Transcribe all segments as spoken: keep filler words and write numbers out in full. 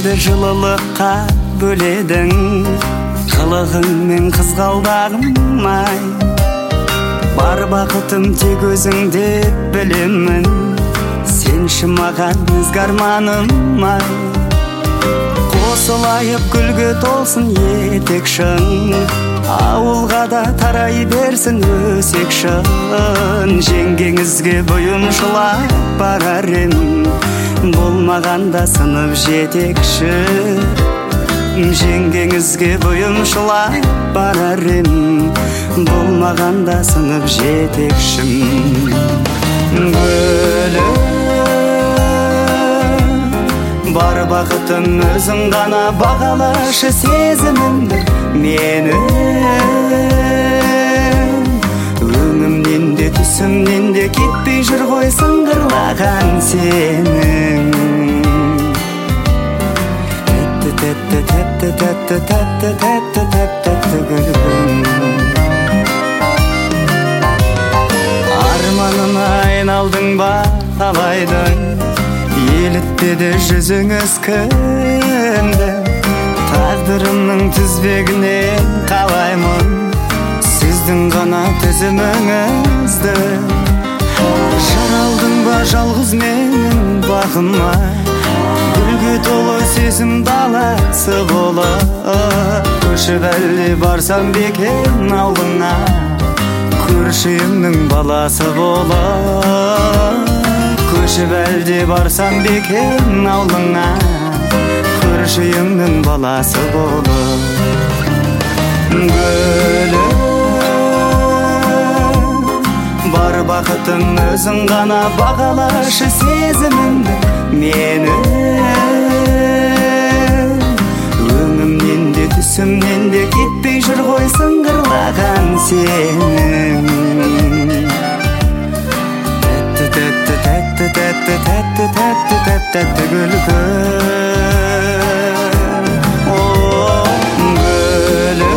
Өзіңді жылылыққа бөледің, қылығыңмен қызғалдағым ай. Бар бақытым тек өзіңде білемін, сенші маған ізгі арманым ай. Қосылайып гүлге толсын етекшің, ауылға да тарай берсін өсекшін. Жеңгеңізге бойымшылап барар ем, болмағанда сынып жетекші. Жеңгеңізге бойымшылап барар ем, болмағанда сынып жетекшім. Гүлім, бар бақытым өзің ғана бағалашы сезімімді менің. Өңімнен де түсімнен де кетпей жүр ғой сыңғырлаған сенің. Тәтті, тәтті, тәтті, тәтті, тәтті, тәтті, тәтті гүлім. Арманына айналдың ба талайдың, елітпеді жүзіңіз кімді. Тағдырымның тізбегінен қалаймын сіздің ғана төзіміңізді. Жаралдың ба жалғыз менің бағыма, гүлге толы сезім даласы болып. Көшіп әлде барсам бекен ауылыңа, көршімнің баласы болып. Көшіп әлде барсам бекен ауылыңа, көршімнің баласы болып. Гүлім, бар бақытым өзің ғана бағалашы сезімімді менің. Өңімнен де түсімнен де кетпей жүр ғой сыңғырлаған сенің. Тәтті, тәтті, тәтті, тәтті, тәтті, тәтті, тәтті, тәтті гүлгім. О, гүлім,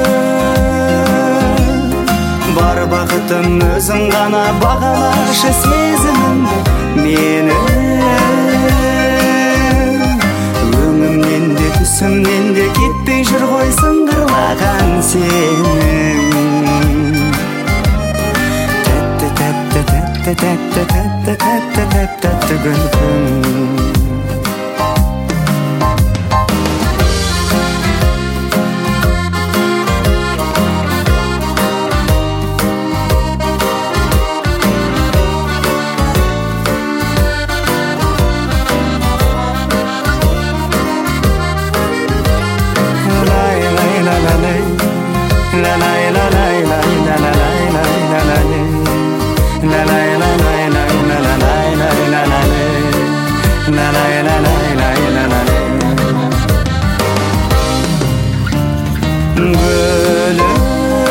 бар бақытым өзің ғана бағалашы сезімімді менің. Өңімнен де түсімнен де кетпей жүр ғой сыңғырлаған сенің. Тәтті, тәтті, тәтті, тәтті, тәтті, тәтті, тәтті, тәтті гүлгім. Гүлім,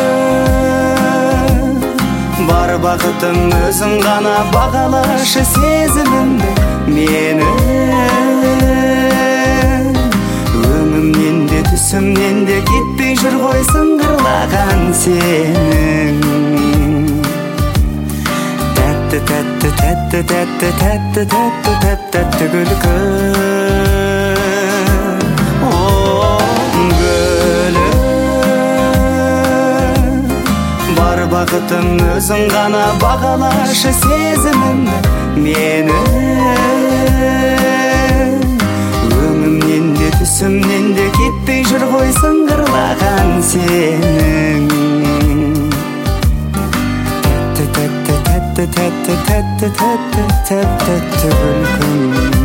бар бақытым өзің ғана бағалашы сезімімді менің. Өңімнен де түсімнен де кетпей жүр ғой сыңғырлаған сенің. Тәтті, тәтті, тәтті, тәтті, тәтті, тәтті, тәтті, тәтті гүлгім. О, гүлім, бар бақытым өзің ғана бағалашы сезімімді менің. Өңімнен де түсімнен де кетпей жүр ғой сыңғырлаған сенің. Тәтті, тәтті, тәтті, тәтті, тәтті, тәтті, тәтті гүлгім.